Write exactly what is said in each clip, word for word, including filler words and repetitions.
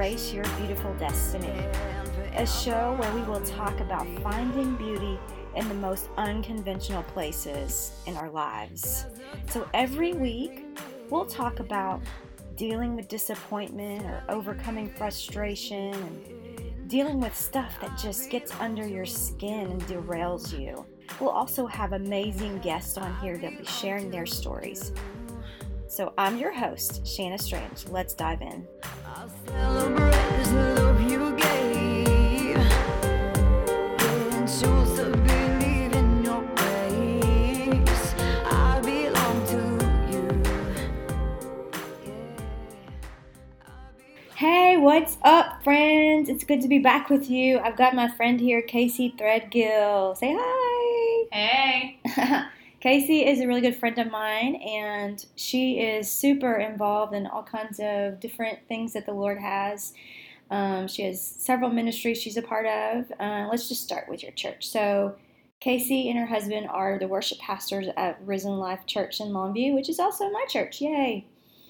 Embrace Your Beautiful Destiny, a show where we will talk about finding beauty in the most unconventional places in our lives. So every week, we'll talk about dealing with disappointment or overcoming frustration and dealing with stuff that just gets under your skin and derails you. We'll also have amazing guests on here that'll be sharing their stories. So I'm your host, Shanna Strange. Let's dive in. I'll celebrate this love you gave, and choose to believe in your grace. I belong to you. Hey, what's up, friends? It's good to be back with you. I've got my friend here, Casey Threadgill. Say hi. Hey. Casey is a really good friend of mine, and she is super involved in all kinds of different things that the Lord has. Um, she has several ministries she's a part of. Uh, let's just start with your church. So, Casey and her husband are the worship pastors at Risen Life Church in Longview, which is also my church. Yay!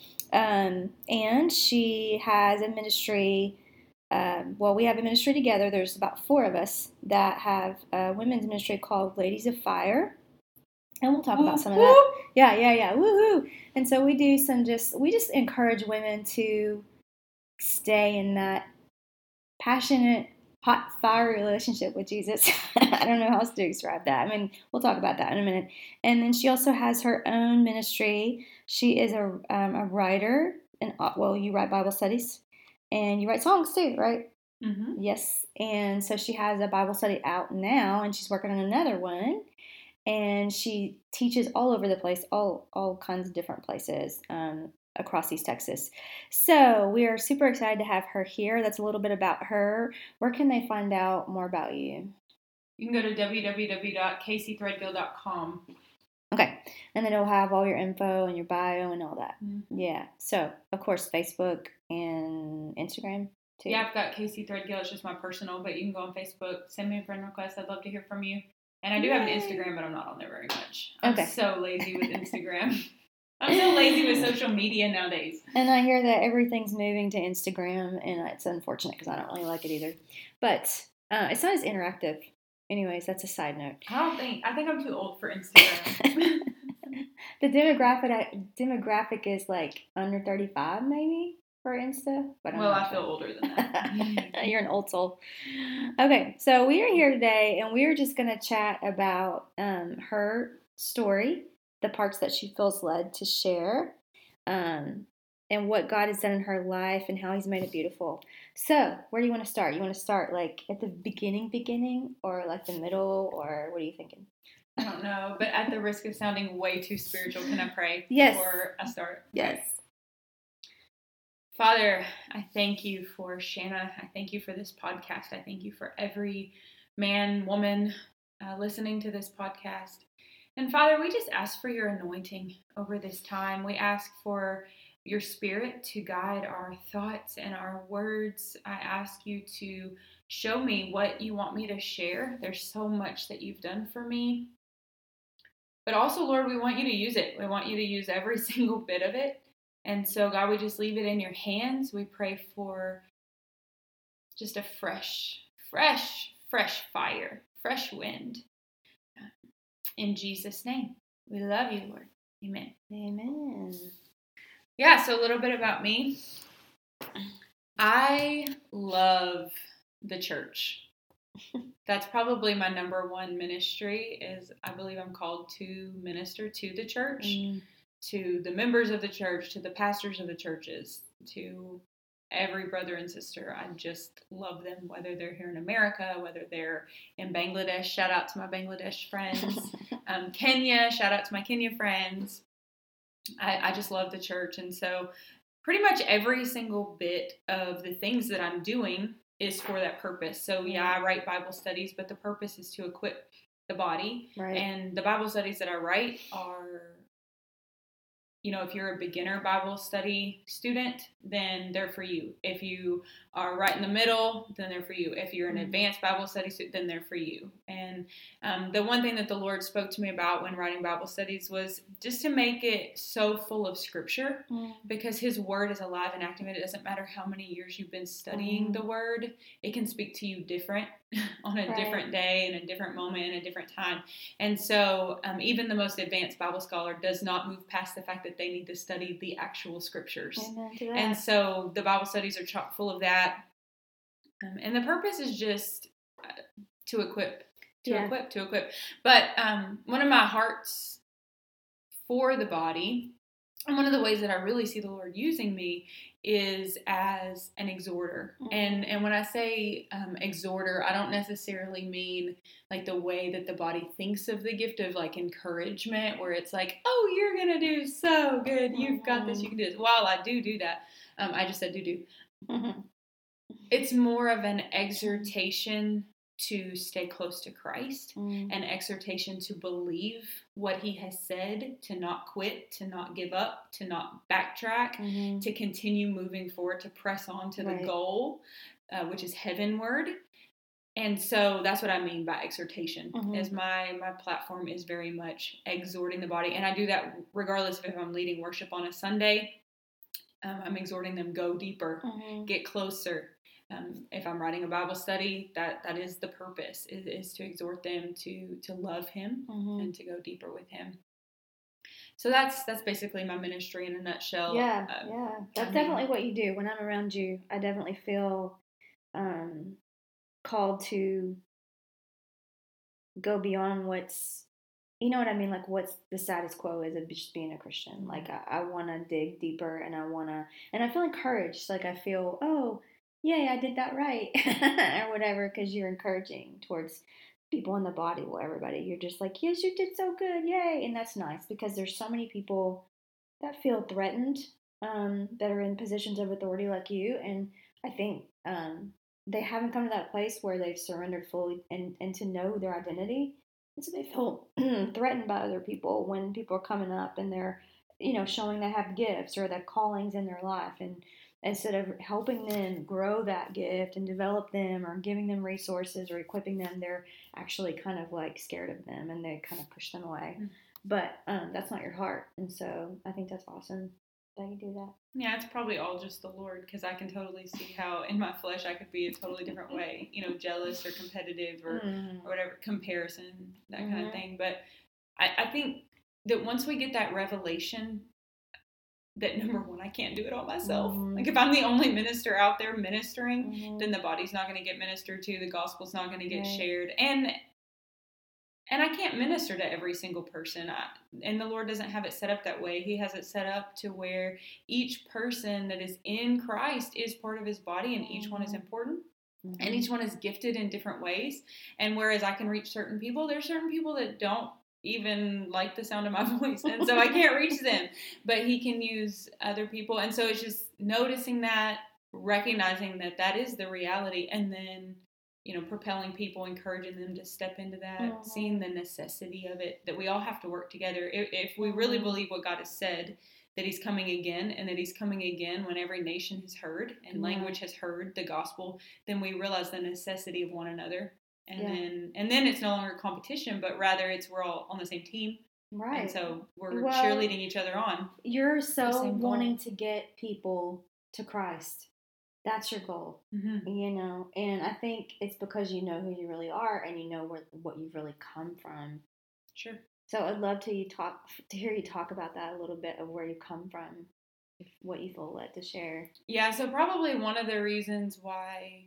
Um, and she has a ministry. Um, well, we have a ministry together. There's about four of us that have a women's ministry called Ladies of Fire. And we'll talk about some of that. Yeah, yeah, yeah. Woohoo! And so we do some just, we just encourage women to stay in that passionate, hot, fire relationship with Jesus. I don't know how else to describe that. I mean, we'll talk about that in a minute. And then she also has her own ministry. She is a, um, a writer, and well, you write Bible studies, and you write songs too, right? Mm-hmm. Yes. And so she has a Bible study out now, and she's working on another one. And she teaches all over the place, all all kinds of different places um, across East Texas. So we are super excited to have her here. That's a little bit about her. Where can they find out more about you? You can go to w w w dot casey threadgill dot com. Okay. And then it'll have all your info and your bio and all that. Mm-hmm. Yeah. So, of course, Facebook and Instagram, too. Yeah, I've got Casey Threadgill. It's just my personal, but you can go on Facebook, send me a friend request. I'd love to hear from you. And I do Yay. have an Instagram, but I'm not on there very much. I'm Okay. so lazy with Instagram. I'm so lazy with social media nowadays. And I hear that everything's moving to Instagram, and it's unfortunate because I don't really like it either. But uh, it's not as interactive. Anyways, that's a side note. I don't think, I think I'm too old for Instagram. The demographic demographic is like under thirty-five, maybe, for Insta. But I'm well, not I sure. feel older than that. You're an old soul. Okay, so we are here today, and we are just going to chat about um, her story, the parts that she feels led to share, um, and what God has done in her life and how He's made it beautiful. So, where do you want to start? You want to start like at the beginning, beginning, or like the middle, or what are you thinking? I don't know, but at the risk of sounding way too spiritual, can I pray Yes. before I start? Yes. Father, I thank you for Shanna. I thank you for this podcast. I thank you for every man, woman uh, listening to this podcast. And Father, we just ask for your anointing over this time. We ask for your Spirit to guide our thoughts and our words. I ask you to show me what you want me to share. There's so much that you've done for me. But also, Lord, we want you to use it. We want you to use every single bit of it. And so, God, we just leave it in your hands. We pray for just a fresh, fresh, fresh fire, fresh wind. In Jesus' name, we love you, Lord. Amen. Amen. Yeah, so a little bit about me. I love the church. That's probably my number one ministry is I believe I'm called to minister to the church. Mm. To the members of the church, to the pastors of the churches, to every brother and sister. I just love them, whether they're here in America, whether they're in Bangladesh. Shout out to my Bangladesh friends. um, Kenya, shout out to my Kenya friends. I, I just love the church. And so pretty much every single bit of the things that I'm doing is for that purpose. So yeah, I write Bible studies, but the purpose is to equip the body. Right. And the Bible studies that I write are you know, if you're a beginner Bible study student, then they're for you. If you are right in the middle, then they're for you. If you're an advanced Bible study student, then they're for you. And um, the one thing that the Lord spoke to me about when writing Bible studies was just to make it so full of Scripture, mm. because His Word is alive and active. And it doesn't matter how many years you've been studying mm. the Word, it can speak to you different on a right. different day and a different moment and a different time. And so um, even the most advanced Bible scholar does not move past the fact that they need to study the actual Scriptures. And so the Bible studies are chock full of that. Um, and the purpose is just uh, to equip, to yeah. equip, to equip. But um, one of my hearts for the body, and one of the ways that I really see the Lord using me, is as an exhorter. Mm-hmm. And and when I say um, exhorter, I don't necessarily mean like the way that the body thinks of the gift of like encouragement, where it's like, oh, you're going to do so good. You've mm-hmm. got this. You can do this. While I do do that, um, I just said do do. Mm-hmm. It's more of an exhortation to stay close to Christ, mm. an exhortation to believe what He has said, to not quit, to not give up, to not backtrack, mm-hmm. to continue moving forward, to press on to right. the goal, uh, which is heavenward. And so that's what I mean by exhortation, mm-hmm. is my, my platform is very much exhorting the body. And I do that regardless of if I'm leading worship on a Sunday. Um, I'm exhorting them, go deeper, mm-hmm. get closer. Um, if I'm writing a Bible study, that, that is the purpose, is, is to exhort them to to love Him mm-hmm. and to go deeper with Him. So that's that's basically my ministry in a nutshell. Yeah, uh, yeah. That's I mean, definitely what you do. When I'm around you, I definitely feel um, called to go beyond what's, you know what I mean? Like what's the status quo is of just being a Christian. Like I, I want to dig deeper, and I want to, and I feel encouraged. Like I feel, oh, yay, I did that right, or whatever, because you're encouraging towards people in the body, well, everybody. You're just like, yes, you did so good, yay. And that's nice, because there's so many people that feel threatened, um, that are in positions of authority like you, and I think um, they haven't come to that place where they've surrendered fully and, and to know their identity, and so they feel threatened by other people when people are coming up and they're, you know, showing they have gifts or that callings in their life, and instead of helping them grow that gift and develop them or giving them resources or equipping them, they're actually kind of like scared of them and they kind of push them away. Mm-hmm. But um, that's not your heart. And so I think that's awesome that you do that. Yeah, it's probably all just the Lord, because I can totally see how in my flesh I could be a totally different way, you know, jealous or competitive or, mm-hmm. or whatever, comparison, that mm-hmm. kind of thing. But I, I think that once we get that revelation that, number one, I can't do it all myself. Mm-hmm. Like if I'm the only minister out there ministering, mm-hmm. then the body's not going to get ministered to, the gospel's not going to get right. shared, and and I can't minister to every single person. I, and the Lord doesn't have it set up that way. He has it set up to where each person that is in Christ is part of His body, and each one is important. Mm-hmm. And each one is gifted in different ways. And whereas I can reach certain people, there's certain people that don't even like the sound of my voice, and so I can't reach them, but He can use other people. And so it's just noticing that, recognizing that that is the reality, and then, you know, propelling people, encouraging them to step into that, mm-hmm. seeing the necessity of it, that we all have to work together. If, if we really believe what God has said, that He's coming again, and that He's coming again when every nation has heard and mm-hmm. language has heard the gospel, then we realize the necessity of one another. And yeah. then and then it's no longer competition, but rather it's we're all on the same team. Right. And so we're well, cheerleading each other on. You're so wanting to get people to Christ. That's your goal. Mm-hmm. You know, and I think it's because you know who you really are, and you know where what you've really come from. Sure. So I'd love to you talk to hear you talk about that a little bit, of where you come from, what you feel led to share. Yeah, so probably one of the reasons why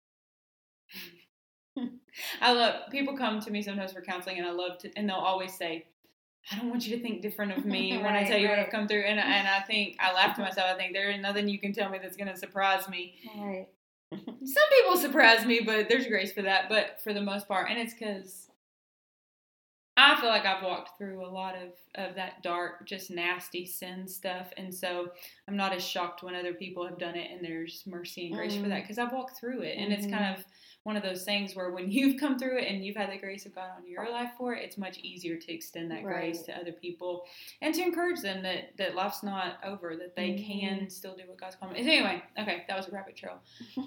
I love, people come to me sometimes for counseling, and I love to, and they'll always say, I don't want you to think different of me right, when I tell you right. what I've come through. And, and I think, I laugh to myself, I think there is nothing you can tell me that's going to surprise me. Right. Some people surprise me, but there's grace for that. But for the most part, and it's because I feel like I've walked through a lot of, of that dark, just nasty sin stuff. And so I'm not as shocked when other people have done it, and there's mercy and grace mm. for that, because I've walked through it. And mm-hmm. it's kind of one of those things where when you've come through it and you've had the grace of God on your life for it, it's much easier to extend that Right. grace to other people and to encourage them that, that life's not over, that they Mhm. can still do what God's called them. So anyway, okay, that was a rabbit trail.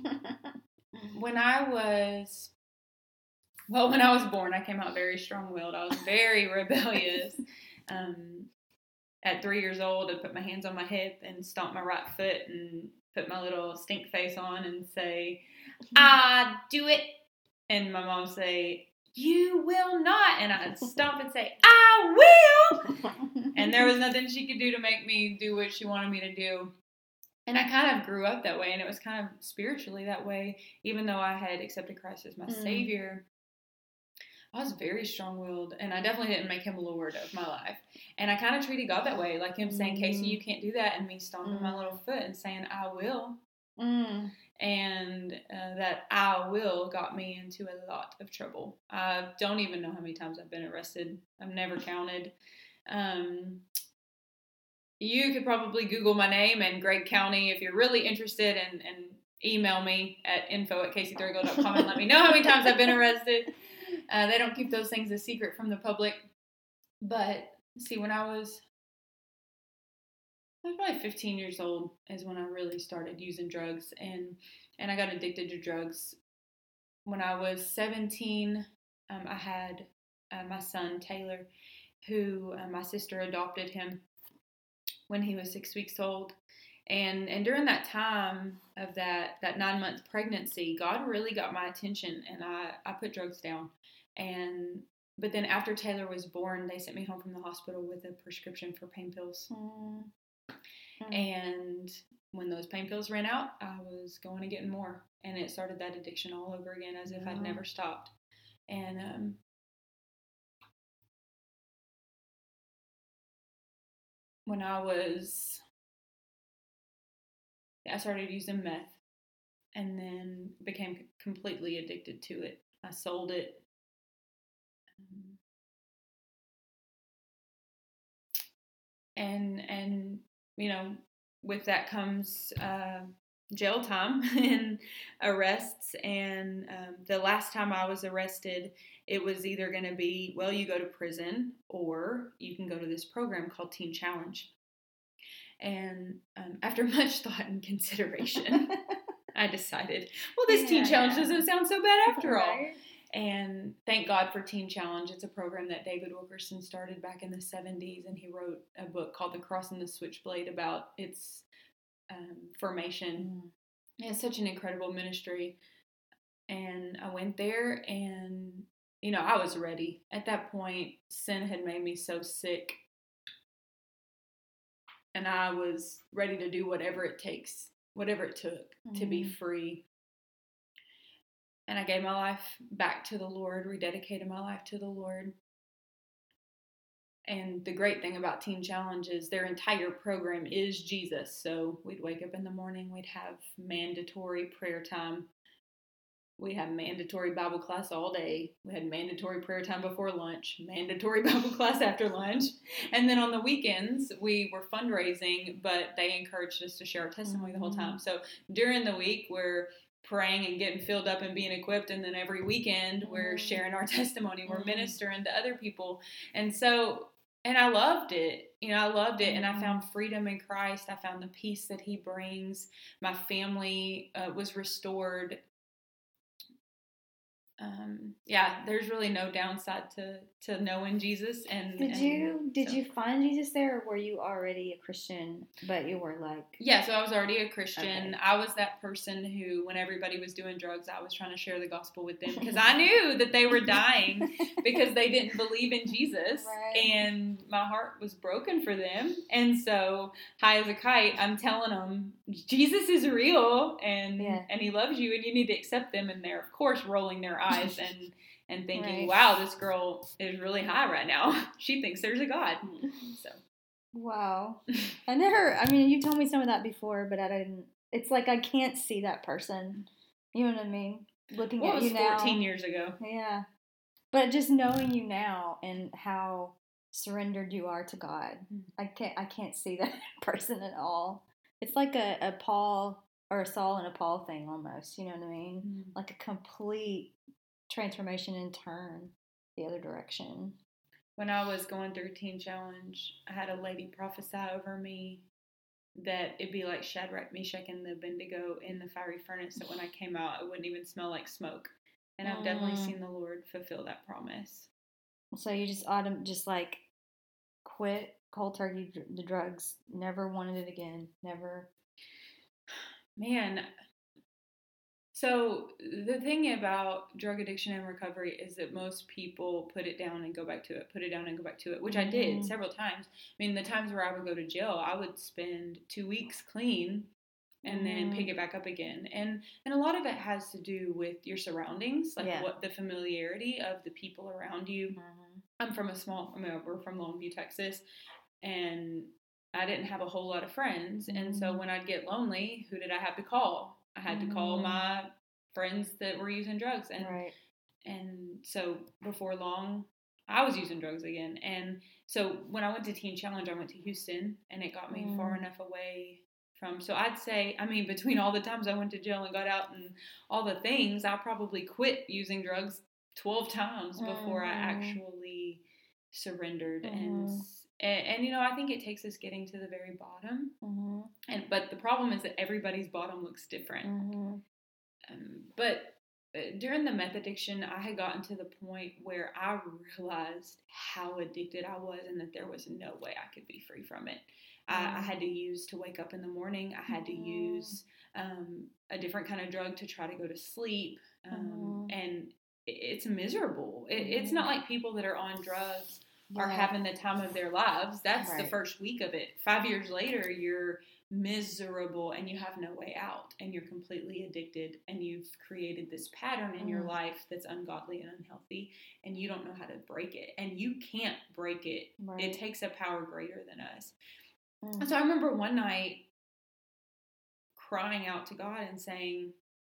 When I was, well, when I was born, I came out very strong-willed. I was very rebellious. Um, at three years old, I'd put my hands on my hip and stomp my right foot and put my little stink face on and say, I do it. And my mom say, you will not. And I'd stomp and say, I will. And there was nothing she could do to make me do what she wanted me to do. And I kind of grew up that way, and it was kind of spiritually that way, even though I had accepted Christ as my Mm. Savior. I was very strong-willed, and I definitely didn't make him Lord of my life. And I kind of treated God that way, like him saying, Mm. Casey, you can't do that, and me stomping my Mm. little foot and saying, I will. Mm. And uh, that I will got me into a lot of trouble. I don't even know how many times I've been arrested. I've never counted. Um, you could probably Google my name and Gregg County if you're really interested, and, and email me at info at casey thurgood dot com and let me know how many times I've been arrested. Uh, they don't keep those things a secret from the public. But see, when I was, I was probably fifteen years old is when I really started using drugs, and, and I got addicted to drugs. When I was seventeen, um, I had uh, my son, Taylor, who uh, my sister adopted him when he was six weeks old. And and during that time of that, that nine-month pregnancy, God really got my attention, and I, I put drugs down. And but then after Taylor was born, they sent me home from the hospital with a prescription for pain pills. Mm. Mm. And when those pain pills ran out, I was going and getting more. And it started that addiction all over again, as if I'd Yeah. never stopped. And um, when I was, I started using meth, and then became completely addicted to it. I sold it. Um, and and you know, with that comes uh, jail time and arrests. And um, the last time I was arrested, it was either going to be, well, you go to prison, or you can go to this program called Teen Challenge. And um, after much thought and consideration, I decided, well, this Teen Yeah. Challenge doesn't sound so bad after all. Right? And thank God for Teen Challenge. It's a program that David Wilkerson started back in the seventies, and he wrote a book called The Cross and the Switchblade about its um, formation. Mm. It's such an incredible ministry. And I went there, and, you know, I was ready. At that point, sin had made me so sick, and I was ready to do whatever it takes, whatever it took to be Mm. free. And I gave my life back to the Lord, rededicated my life to the Lord. And the great thing about Teen Challenge is their entire program is Jesus. So we'd wake up in the morning, we'd have mandatory prayer time. We had mandatory Bible class all day. We had mandatory prayer time before lunch, mandatory Bible class after lunch. And then on the weekends, we were fundraising, but they encouraged us to share our testimony the whole time. So during the week, we're praying and getting filled up and being equipped. And then every weekend, we're Mhm. sharing our testimony. We're Mhm. ministering to other people. And so, and I loved it. You know, I loved it. And I Mhm. found freedom in Christ. I found the peace that he brings. My family uh, was restored. Um, yeah, there's really no downside to, to knowing Jesus. And Did and you did so- you find Jesus there, or were you already a Christian, but you were like, Yeah, so I was already a Christian. Okay. I was that person who, when everybody was doing drugs, I was trying to share the gospel with them, because I knew that they were dying because they didn't believe in Jesus, Right. and my heart was broken for them. And so, high as a kite, I'm telling them Jesus is real, and Yeah. and he loves you, and you need to accept them. And they're, of course, rolling their eyes and and thinking, Right. wow, this girl is really high right now. She thinks there's a God. So wow. I never, I mean, you told me some of that before, but I didn't, it's like I can't see that person. You know what I mean? Looking what at was you now. fourteen years ago? Yeah. But just knowing you now and how surrendered you are to God, I can't I can't see that person at all. It's like a, a Paul or a Saul and a Paul thing almost. You know what I mean? Mm. Like a complete transformation and turn the other direction. When I was going through Teen Challenge, I had a lady prophesy over me that it'd be like Shadrach, Meshach, and Abednego in the fiery furnace, that when I came out, it wouldn't even smell like smoke. And I've definitely Mm. seen the Lord fulfill that promise. So you just autumn just like quit cold turkey dr- the drugs. Never wanted it again. Never. Man, so the thing about drug addiction and recovery is that most people put it down and go back to it, put it down and go back to it, which I did Mhm. several times. I mean, the times where I would go to jail, I would spend two weeks clean and then Mhm. pick it back up again. And and a lot of it has to do with your surroundings, like Yeah. what the familiarity of the people around you. Mhm. I'm from a small, I mean, we're from Longview, Texas, and I didn't have a whole lot of friends. And so Mhm. when I'd get lonely, who did I have to call? I had to call Mhm. my friends that were using drugs. And Right. and so before long, I was using drugs again. And so when I went to Teen Challenge, I went to Houston, and it got me Mm. far enough away from. So I'd say, I mean, between all the times I went to jail and got out and all the things, I probably quit using drugs twelve times before I Mhm. actually surrendered. And, Mhm. s- and and you know, I think it takes us getting to the very bottom. Mhm. And but the problem is that everybody's bottom looks different. Mhm. Um, but uh, during the meth addiction, I had gotten to the point where I realized how addicted I was and that there was no way I could be free from it. I, I had to use to wake up in the morning. I had to Mhm. use um, a different kind of drug to try to go to sleep. Um, Mhm. and it, it's miserable. It, it's not like people that are on drugs are Yeah. having the time of their lives. That's the Right. first week of it. Five years later, you're miserable and you have no way out, and you're completely addicted, and you've created this pattern in your Mm. life that's ungodly and unhealthy, and you don't know how to break it, and you can't break it. Right. It takes a power greater than us. Mm. And so I remember one night crying out to God and saying,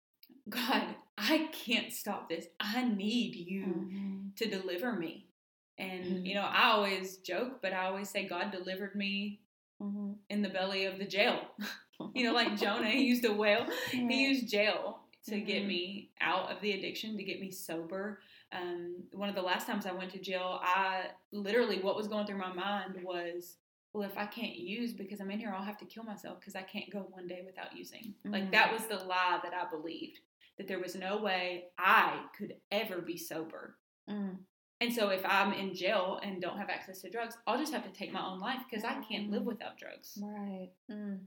God, I can't stop this. I need you Mhm. to deliver me. And, Mhm. you know, I always joke, but I always say God delivered me Mhm. in the belly of the jail. You know, like Jonah, he used a whale. Right. He used jail to get Mhm. me out of the addiction, to get me sober. Um, one of the last times I went to jail, I literally, what was going through my mind was, well, if I can't use because I'm in here, I'll have to kill myself because I can't go one day without using. Like, Mm. that was the lie that I believed, that there was no way I could ever be sober. Mm. And so if I'm in jail and don't have access to drugs, I'll just have to take my own life because I can't live without drugs. Right. Mm.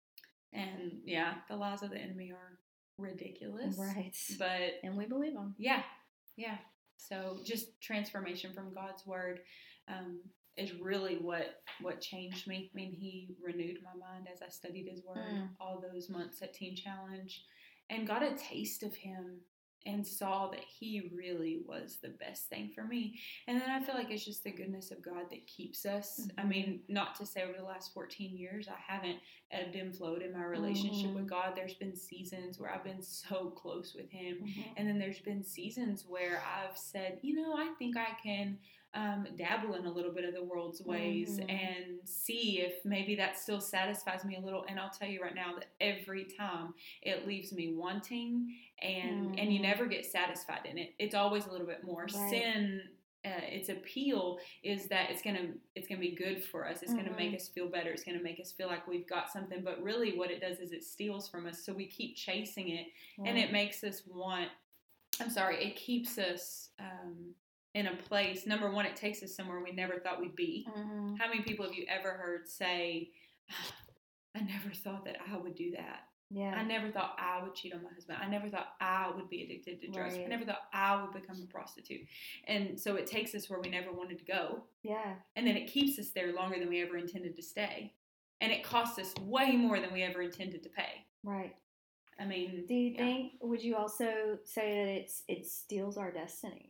And yeah, the lies of the enemy are ridiculous. Right. But And we believe them. yeah, yeah. So just transformation from God's word um, is really what what changed me. I mean, He renewed my mind as I studied His word Mm. all those months at Teen Challenge, and got a taste of Him and saw that He really was the best thing for me. And then I feel like it's just the goodness of God that keeps us. Mm-hmm. I mean, not to say over the last fourteen years I haven't ebbed and flowed in my relationship Mm-hmm. with God. There's been seasons where I've been so close with Him. Mm-hmm. And then there's been seasons where I've said, you know, I think I can um, dabble in a little bit of the world's ways Mhm. and see if maybe that still satisfies me a little. And I'll tell you right now that every time it leaves me wanting, and and you Mhm. never get satisfied in it. It's always a little bit more. Right. Sin, uh, its appeal is that it's gonna it's gonna be good for us. It's gonna make Mhm. us feel better. It's gonna make us feel like we've got something. But really, what it does is it steals from us. So we keep chasing it, and it makes us want. I'm sorry. It keeps us um, in a place. Number one, it takes us somewhere we never thought we'd be. Mhm. How many people have you ever heard say, "Ah, I never thought that I would do that. Yeah. I never thought I would cheat on my husband. I never thought I would be addicted to drugs. I Right. never thought I would become a prostitute." And so it takes us where we never wanted to go. Yeah. And then it keeps us there longer than we ever intended to stay. And it costs us way more than we ever intended to pay. Right. I mean, Do you yeah. think? Would you also say that it's it steals our destiny?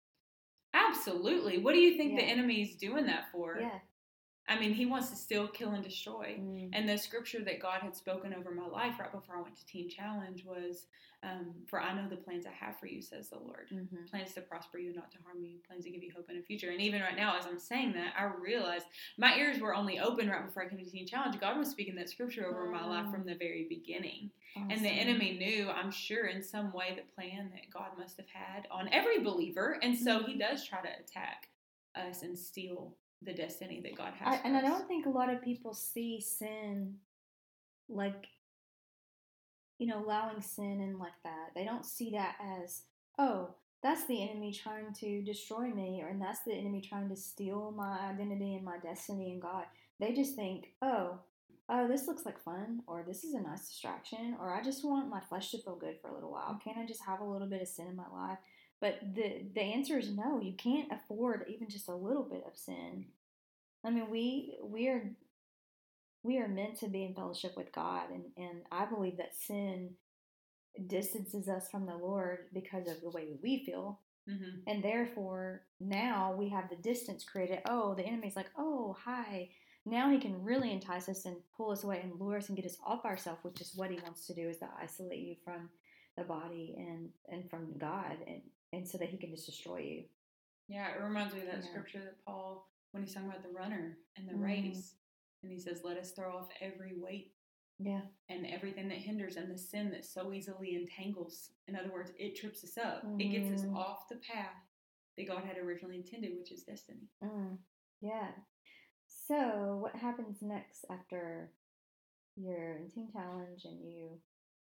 Absolutely. What do you think the Yeah. enemy's doing that for? Yeah. I mean, he wants to steal, kill, and destroy. Mm. And the scripture that God had spoken over my life right before I went to Teen Challenge was, um, "For I know the plans I have for you, says the Lord. Mhm. Plans to prosper you, not to harm you. Plans to give you hope in a future." And even right now, as I'm saying that, I realize my ears were only open right before I came to Teen Challenge. God was speaking that scripture over my life from the very beginning. And the Awesome. enemy knew, I'm sure, in some way, the plan that God must have had on every believer. And so he does try to attack us and steal the destiny that God has I, for and I us. don't think a lot of people see sin like, you know, allowing sin in like that. They don't see that as, oh, that's the enemy trying to destroy me, or and that's the enemy trying to steal my identity and my destiny in God. They just think, oh, oh, this looks like fun, or this is a nice distraction, or I just want my flesh to feel good for a little while. Can't I just have a little bit of sin in my life? But the the answer is no. You can't afford even just a little bit of sin. I mean, we we are we are meant to be in fellowship with God, and and I believe that sin distances us from the Lord because of the way we feel. Mm-hmm. And therefore, now we have the distance created. Oh, the enemy's like, oh, hi. Now he can really entice us and pull us away and lure us and get us off ourselves, which is what he wants to do, is to isolate you from the body and, and from God, and, and so that he can just destroy you. Yeah, it reminds me of that Yeah. scripture that Paul, when he's talking about the runner and the Mm. race, and he says, let us throw off every weight Yeah. and everything that hinders and the sin that so easily entangles. In other words, it trips us up. It gets us Mm. off the path that God had originally intended, which is destiny. Mm. Yeah. So, what happens next after you're in Teen Challenge and you.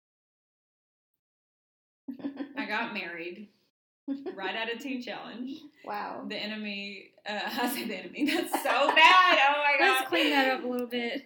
I got married right out of Teen Challenge. Wow. The enemy, uh, I say the enemy, that's so bad. Oh my God. Let's clean that up a little bit.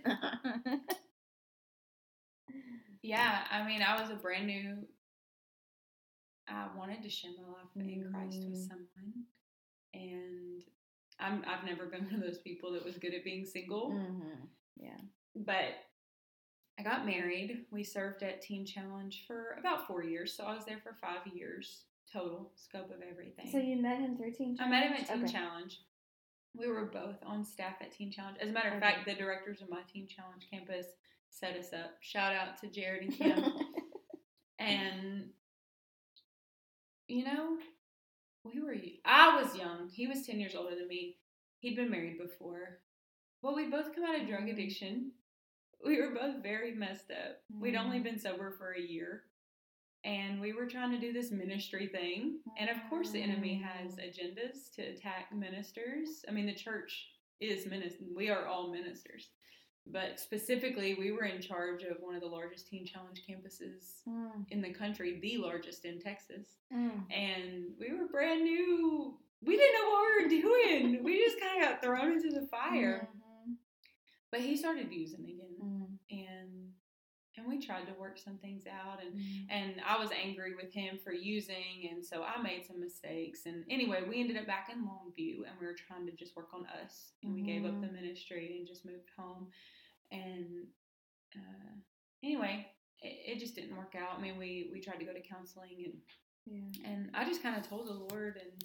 Yeah, I mean, I was a brand new, I wanted to share my life in Christ with Mm. someone. And I'm, I've never been one of those people that was good at being single. Mm-hmm. Yeah. But I got married. We served at Teen Challenge for about four years. So I was there for five years total, scope of everything. So you met him through Teen I Challenge? met him at Teen Okay. Challenge. We were both on staff at Teen Challenge. As a matter of Okay. fact, the directors of my Teen Challenge campus set us up. Shout out to Jared and Kim. And, you know, we were, I was young. He was ten years older than me. He'd been married before. Well, we both come out of drug addiction. We were both very messed up. We'd only been sober for a year. And we were trying to do this ministry thing. And of course, the enemy has agendas to attack ministers. I mean, the church is minister. We are all ministers. But specifically, we were in charge of one of the largest Teen Challenge campuses Mm. in the country, the largest in Texas. Mm. And we were brand new. We didn't know what we were doing. We just kind of got thrown into the fire. Mhm. But he started using again. Mm. And and we tried to work some things out. And, Mm. and I was angry with him for using. And so I made some mistakes. And anyway, we ended up back in Longview. And we were trying to just work on us. And we gave up the ministry and just moved home. And uh, anyway, it, it just didn't work out. I mean, we, we tried to go to counseling. And Yeah. And I just kind of told the Lord, and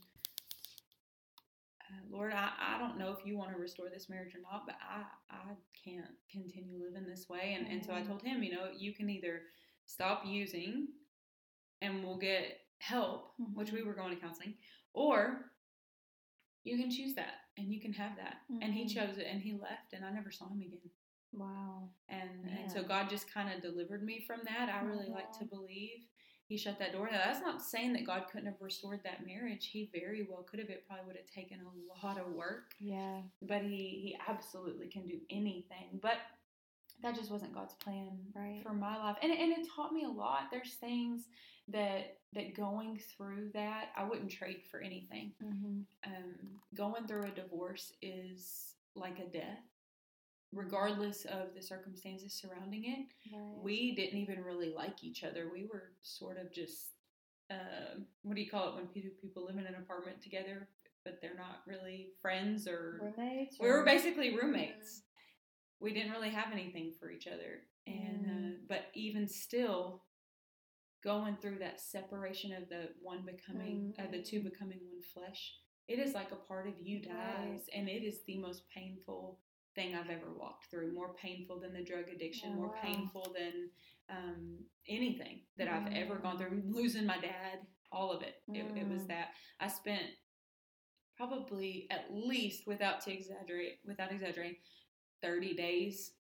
uh, Lord, I, I don't know if you want to restore this marriage or not, but I, I can't continue living this way. And, and so I told him, you know, you can either stop using and we'll get help, Mhm. which we were going to counseling, or you can choose that and you can have that. And he Mhm. chose it and he left and I never saw him again. Wow. And Man. and so God just kind of delivered me from that. I really like to Mhm. believe he shut that door. Now, that's not saying that God couldn't have restored that marriage. He very well could have. It probably would have taken a lot of work. Yeah. But he, he absolutely can do anything. But that just wasn't God's plan Right. for my life. And, and it taught me a lot. There's things that that going through that, I wouldn't trade for anything. Mm-hmm. Um, going through a divorce is like a death, regardless of the circumstances surrounding it. Right. We didn't even really like each other. We were sort of just, uh, what do you call it when people, people live in an apartment together, but they're not really friends or... Roommates? We were or- basically roommates. We didn't really have anything for each other. And Mm. uh, but even still, going through that separation of the one becoming, uh, the two Mhm. becoming one flesh, it is like a part of you dies. And it is the most painful thing I've ever walked through. More painful than the drug addiction, Oh, more wow. painful than um, anything that I've ever Mm. gone through. Losing my dad, all of it. It, it was Mm. that. I spent probably at least, without to exaggerate, without exaggerating, thirty days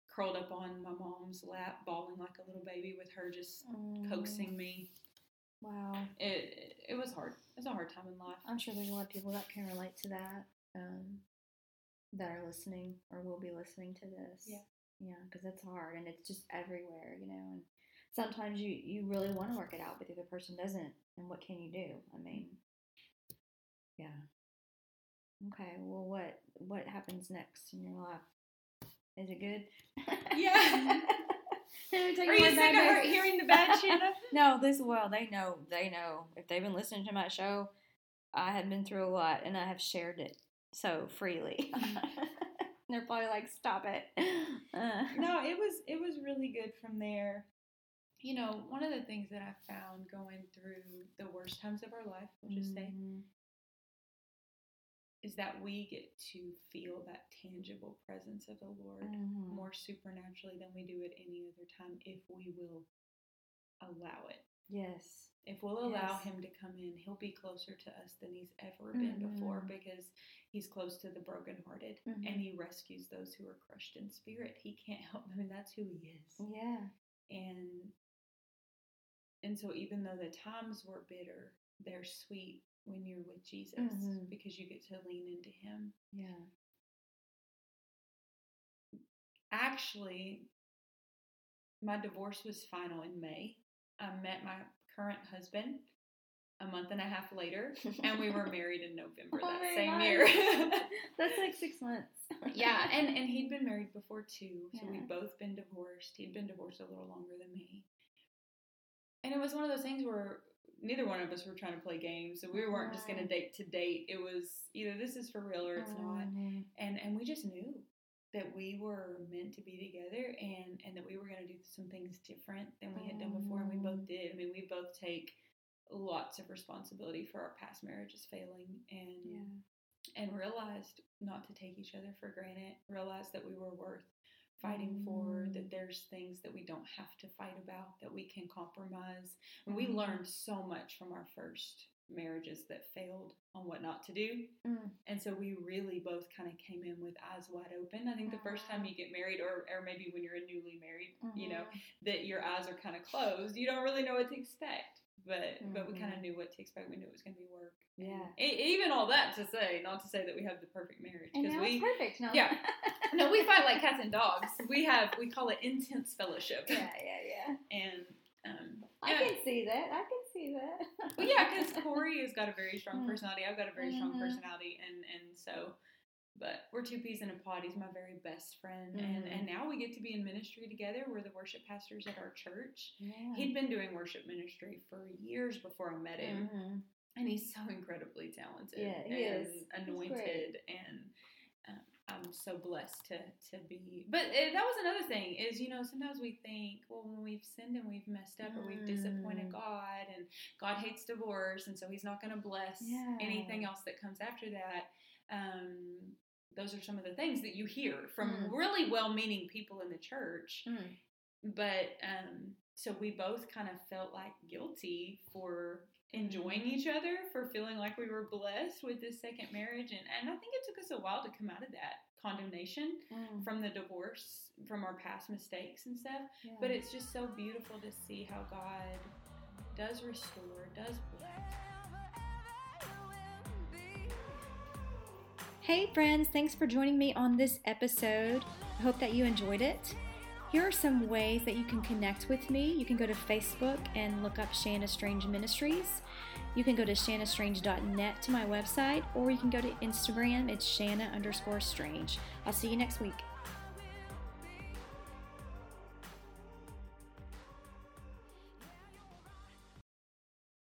curled up on my mom's lap, bawling like a little baby with her just Mm. coaxing me. Wow. It, it it was hard. It was a hard time in life. I'm sure there's a lot of people that can relate to that, um, that are listening or will be listening to this. Yeah. Yeah, because it's hard and it's just everywhere, you know. And sometimes you, you really want to work it out, but the other person doesn't. And what can you do? I mean, yeah. Okay. Well, what what happens next in your life? Is it good? Yeah. Are Are you sick of her hearing the bad, Shanna? No, this well, they know. They know. If they've been listening to my show, I have been through a lot, and I have shared it so freely. They're probably like, "Stop it." Uh. No, it was it was really good from there. You know, one of the things that I found going through the worst times of our life, we'll just say, Mhm. is that we get to feel that tangible presence of the Lord Mhm. more supernaturally than we do at any other time if we will allow it. Yes. If we'll allow Yes. him to come in, he'll be closer to us than he's ever been Mhm. before, because he's close to the brokenhearted Mhm. and he rescues those who are crushed in spirit. He can't help. I mean, that's who he is. Yeah. And and so even though the times were bitter, they're sweet when you're with Jesus, Mhm. because you get to lean into him. Yeah. Actually, my divorce was final in May. I met my current husband a month and a half later, and we were married in November Oh, that very same nice. year. That's like six months. Yeah, and, and he'd been married before too, so Yeah. we'd both been divorced. He'd been divorced a little longer than me. And it was one of those things where neither one of us were trying to play games, so we weren't just going to date to date. It was either this is for real or it's not. Mhm. And and we just knew that we were meant to be together, and, and that we were going to do some things different than we had done before, and we both did. I mean, we both take lots of responsibility for our past marriages failing, and Yeah. and realized not to take each other for granted, realized that we were worth fighting for, Mm. that there's things that we don't have to fight about, that we can compromise. And we Mhm. learned so much from our first marriages that failed on what not to do. Mm. And so we really both kind of came in with eyes wide open. I think the first time you get married, or, or maybe when you're a newly married, you know, Mhm. that your eyes are kind of closed. You don't really know what to expect. But but we kind of Mhm. knew what to expect. We knew it was going to be work. Yeah. And e- even all that to say, not to say that we have the perfect marriage, And because now we it's perfect. No. yeah. No, we fight like cats and dogs. We have we call it intense fellowship. Yeah, yeah, yeah. And um, I yeah. can see that. I can see that. Well, yeah, because Corey has got a very strong Mm. personality. I've got a very strong Mhm. personality, and and so, but we're two peas in a pod. He's my very best friend, and Mhm. and now we get to be in ministry together. We're the worship pastors at our church. Yeah. He'd been doing worship ministry for years before I met him, Mhm. and he's so incredibly talented. Yeah, he and is. He's anointed, and um, I'm so blessed to to be. But it, that was another thing is, you know, sometimes we think, well, when we've sinned and we've messed up or we've disappointed Mm. God, and God hates divorce, and so He's not going to bless Yeah. anything else that comes after that. Um, those are some of the things that you hear from Mm. really well-meaning people in the church. Mm. But um, so we both kind of felt like guilty for enjoying each other, for feeling like we were blessed with this second marriage. And, and I think it took us a while to come out of that condemnation Mm. from the divorce, from our past mistakes and stuff. Yeah. But it's just so beautiful to see how God does restore, does bless. Hey friends, thanks for joining me on this episode. I hope that you enjoyed it. Here are some ways that you can connect with me. You can go to Facebook and look up Shanna Strange Ministries. You can go to shanna strange dot net to my website, or you can go to Instagram. It's Shanna underscore Strange. I'll see you next week.